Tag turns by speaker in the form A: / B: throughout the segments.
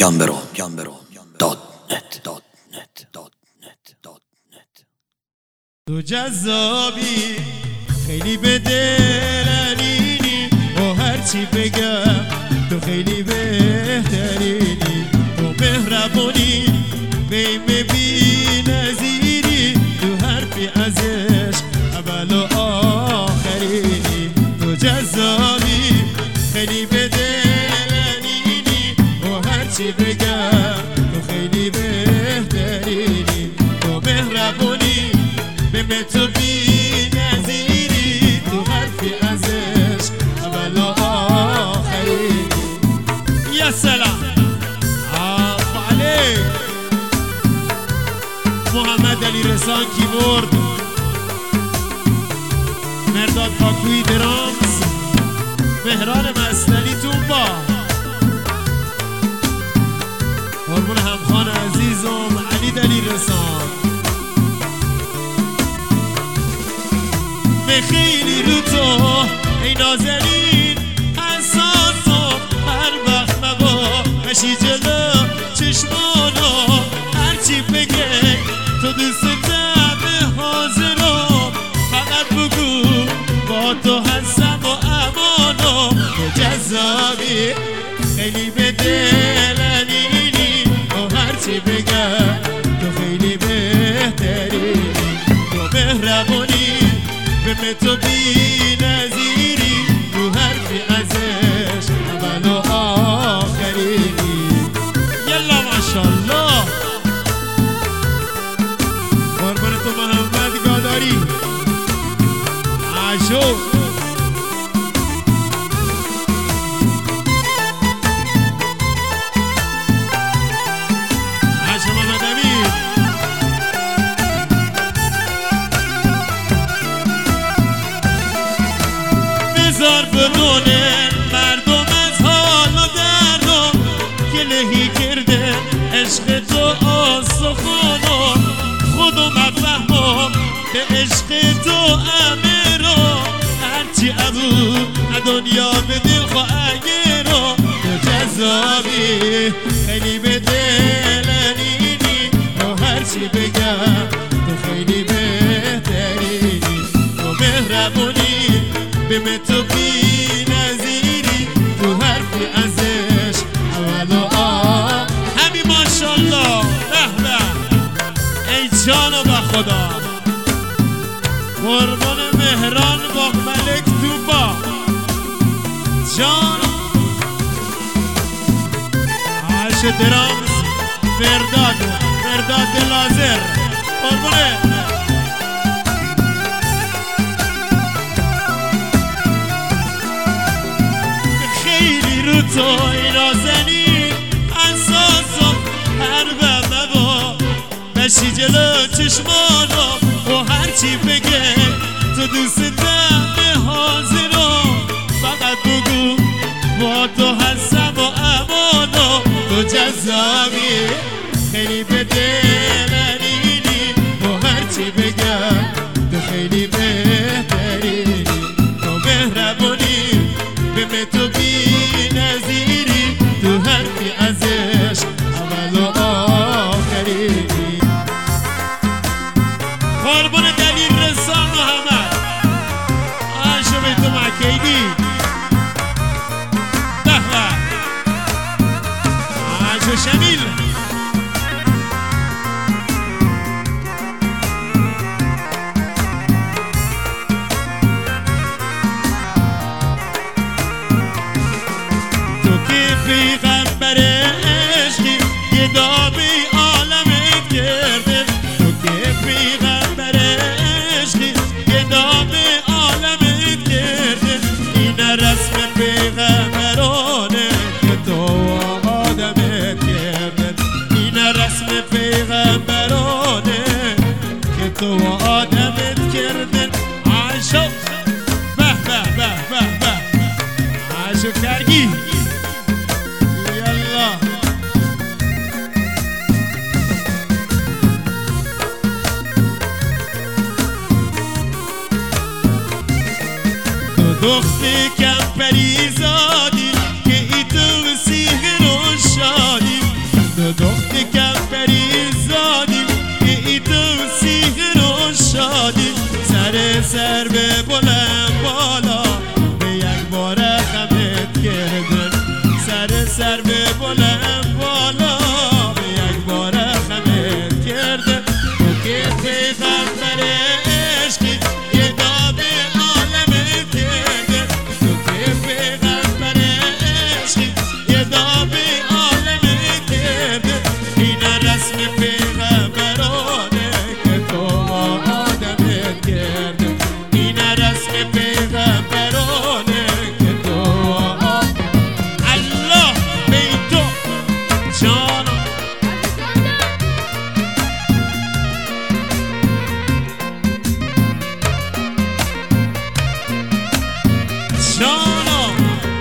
A: gamberom.net
B: تو جذابی خیلی به دلنینی و هرچی بگم تو خیلی بهترینی تو مهربونی بیم بی نظیری تو حرفی ازش اول و آخرینی تو جذابی خیلی به دلنینی و هرچی بگم تو خیلی بهترینی تو مهربونی به تو بی نظیری تو حرفی ازش اول و آخری یا سلام عفو علیک محمد علی رسان کیبورد مرداد پاکوی درامز مهران مصنوی تومبا قربون همخان عزیزم علی دلی رسان خیلی رو تو ای نازنین حسان تو هر وقت مبا بشی جلو چشمانو هرچی بگه تو دوست دم حاضرم فقط بگو با تو هستم و امانو تو جذابی خیلی به دلنینی و هرچی بگم تو خیلی بهترینی تو مهربونی به تو بی نظیری تو حرفی ازش اول و آخرینی یلا ماشالله قربان تو محمد گاداری عاشق بذار بدونه مردم از حال و دردم که لهی کرده عشق تو آسخانم خودم افهمم به عشق تو امیرم هرچی ابو دنیا به دل خواهگیرم تو جذابی خیلی به دلنینی و هرچی بگم تو خیلی بهترینی تو مهربونی به تو بی نظیری تو حرفی ازش اول و همین ماشالله به به ای جانو به خدا قربان مهران با ملک توبا جان عاش درامز مرداد لازر قربانه تو ای نازنین اساسم هر وقت با بشی جلو چشمانم و هرچی بگه تو دوست دم حاضرم فقط بگو با تو هستم و امانم تو جذابی خیلی به دلنینی و هرچی بگم تو خیلی بهترینی تو مهربونی به تو بی نظیری تو حرفی ازش اول و آخرینی قربون دلیل رسان محمد عاشق تو مکیدی به به عاشق شمیل پیغمبر عشقی یه دامی عالمت کرده تو که پیغمبر عشقی یه دامی عالمت کرده این رسم پیغمبرانه که تو آدمت کرده این رسم پیغمبرانه که تو آدمت کرده عاشق به به به به به عاشق کرگی دختر کم پریزادی که ای تو سیغر و شادی دختی کمپری زادی ای تو سیگر و شادی سر به بلند بالا به یک بار خمت کردن سر به بلند بالا به یک بار خمت کردن تو که پیغمبر عشقی یه داد عالمت کردن تو که پیغمبر عشقی یه داد عالمت کردن این رسم پیغمبرانه که تو آدمت کردن این رسم پیغمبرانه که تو الله بیتو جانم جانم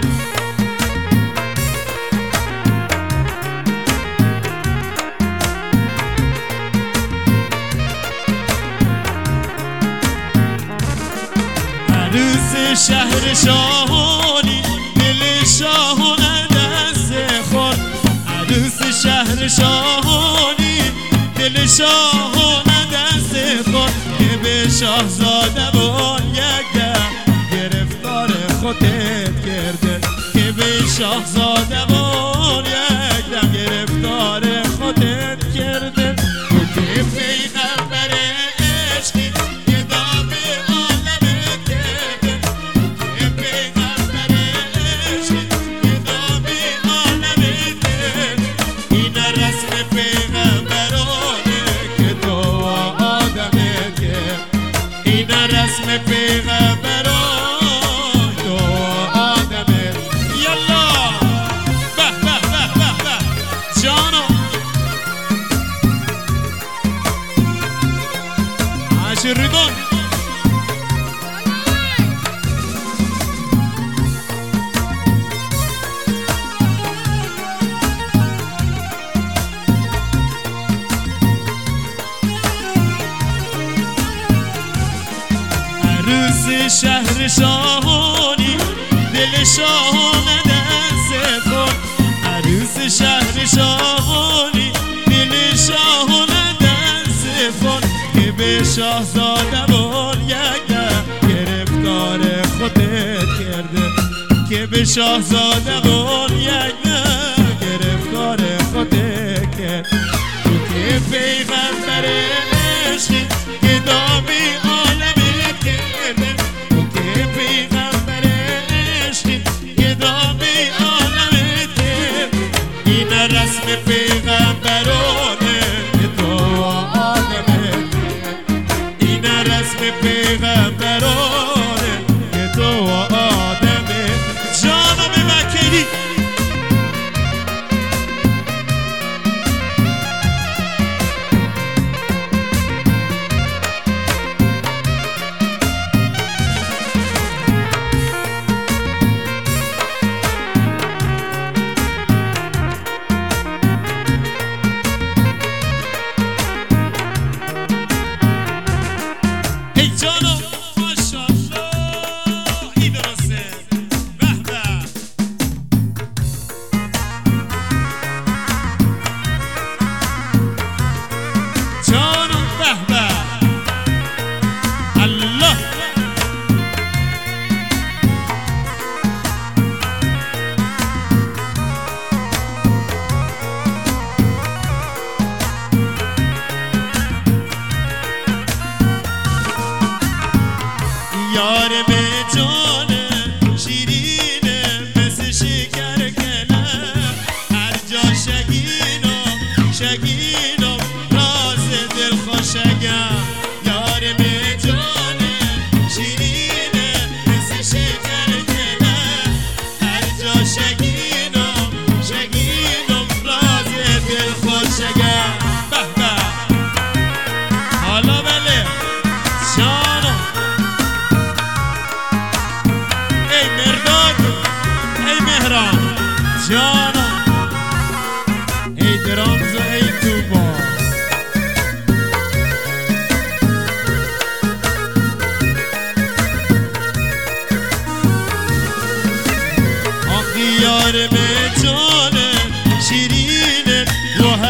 B: عروس شهر شاهانی دل شاهانه دست خورد عروس شهر شاهانی دل شاهانه دست خورد که به شاهزاده بان یک دم گرفتار خودت کرده که به شاهزاده بان یک دم گرفتار خودت کرده تو که پیغمبر عشقی یه دام عالمت کرده تو که پیغمبر عشقی یه دام عالمت کرده این رسم پیغمبرانه که تو آدمت کرده این رسم پیغمبران تو آدمت یلا به به به به به جانو عاشقان عروس شهر شاهانی دل شاهانه دست خورد عروس شهر شاهانی دل شاهانه دست خورد که به شاهزاده بان یک دم گرفتار خودت کرده که به شاهزاده بان یک دم گرفتار خودت کرد تو که پیغمبر عشقی که دامی عالمت کرده تو که پیغمبر عشقی که دامی عالمت کرده این رسم پیغمبرانه که تو آدمت این رسم پیغمبرانه که تو آدمت جانم وکیلی ای جانم ماشاءالله این درسته به به جانم به به الله یار به جانه شیرینه مثل شکر کنم هر جا شگینم راز دل خوشگم یار به جانه شیرینه مثل شکر کنم هر جا شگینم راز دل خوشگم به به حالا بله جانم ای مرداد ای مهران جانم ای درامز و ای توبا آخی یار به جانه شیرینه و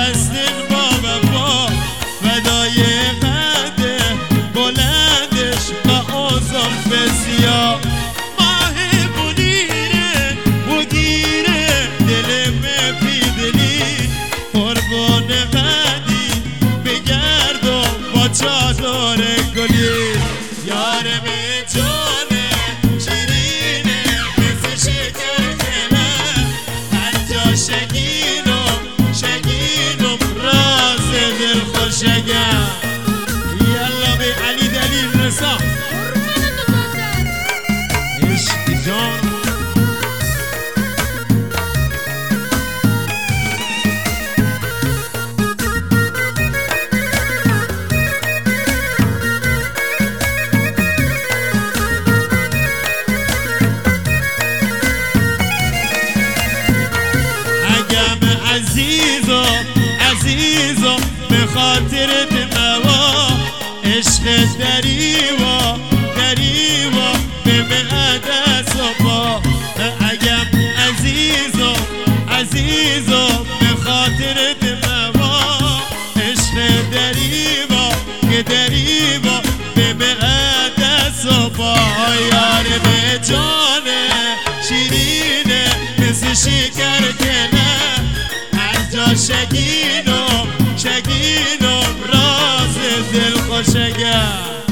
B: عزیزم به خاطرت موا عشق دریوا دریوا به معده صبا اگم عزیزم عزیزم به خاطرت موا عشق دریوا که دریوا به معده صبا یار به جانه شیرینه مثل شکر کنه از جا شگینم شگینم راز دل خوشگه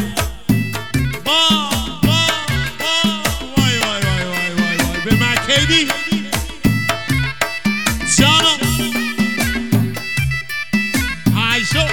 B: وای وای وای وای وای وای به مکیدی جانم عایشو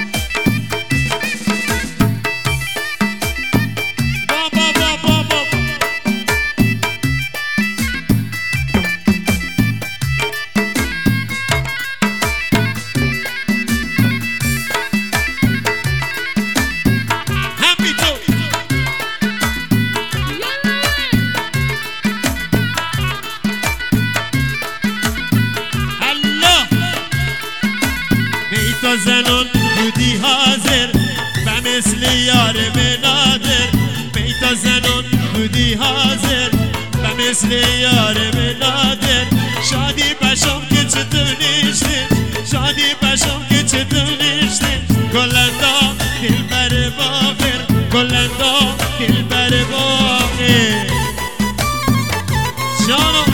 B: زنون بودی حاضر و مثل یار نادر بیتا زنون بودی حاضر و مثل یار نادر شادی بشم که چطور نیشتی شادی بشم که چطور نیشتی گلندا دل بر باغر گلندا دل بر باغر جانم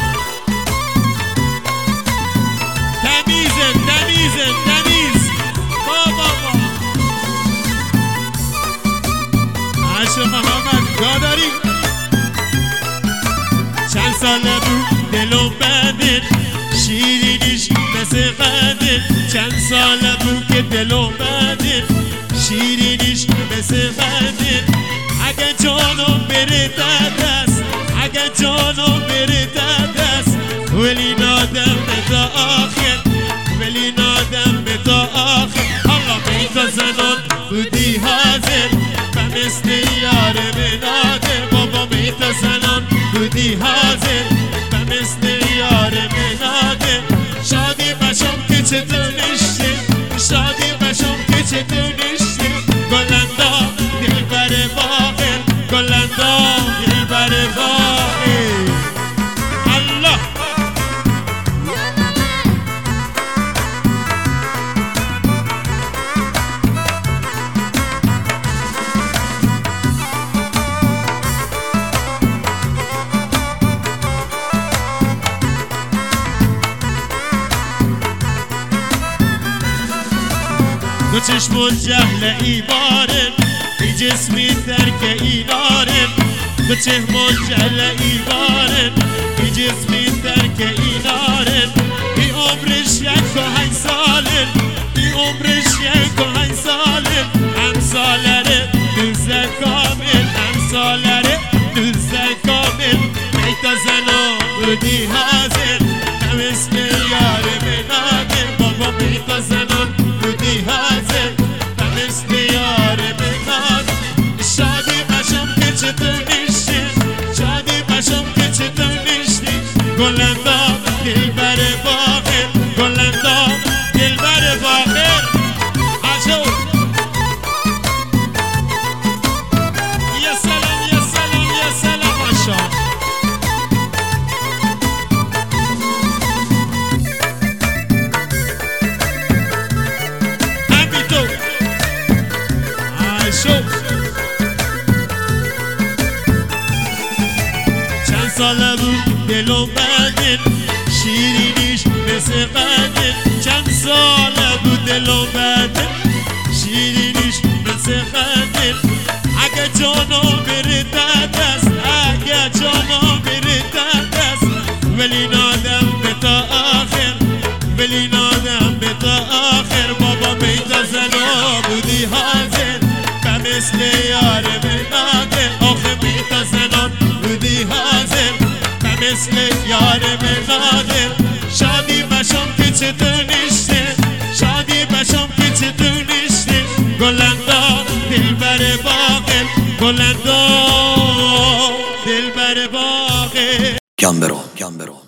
B: تمیزه تمیزه تمیز عاشق محمد داداری چند ساله بود دلم بده شیرینیش مثل قدر چند ساله بود که دلم بده شیرینیش مثل قدر اگه جانم بره دست اگه جانم بره دست ولی نادم به تا آخر ولی نادم به تا آخر الله بیتا زنان بودی حاضر و مثل یار نادر بابا بیتا زنان بودی حاضر و مثل یار نادر شادی بشم که چطور نشتی شادی بشم که چطور نشتی گلندا دل بر باغر گلندا دل بر باغر الله دو چشمون جهل ایبارن ای جسمی ترک اینارن دو چشمون جهل ایبارن ای جسمی ترک اینارن ای عمرش یک و 8 سالن ای عمرش یک و 8 سالن امسالره دوزه کامل امسالره دوزه کامل بیتا زنو بودی حاضر مثل یار نادر بابا بیتا زنو بودی حاضر و مثل یار نادر شادی بشم که چطور نشتی شادی بشم که چطور نشتی گلندا دل بر باغر گلندا دل بر باغر عجب یا سلام یا سلام یا سلام ماشا چند ساله بود دلم بده شیرینیش مثل قدر چند ساله بود دلم بده شیرینیش مثل قدر اگه جانم بره دست اگه جانم بره دست ولی نادم به تا آخر ولی نادم به تا آخر بابا بیتا زنا بودی حاضر و مثل یار نادر آخه بیتا زنا بودی حاضر و مثل یار نادر شادی بشم که چطور نشته شادی بشم که چطور نشته گلندا دل بر باغر گلندا دل بر باغر
A: کم برو